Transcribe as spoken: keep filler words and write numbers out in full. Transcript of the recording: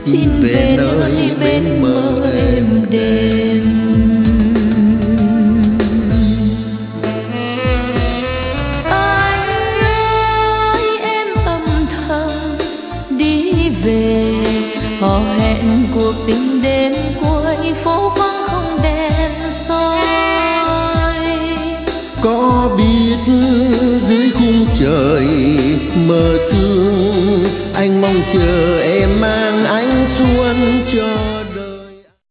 xin về nơi bên mơ êm đềm. Anh ơi em âm thầm đi về, hò hẹn cuộc tình đêm cuối phố vắng không đèn soi. Có biết dưới khung trời mờ sương anh mong chờ em mang ánh xuân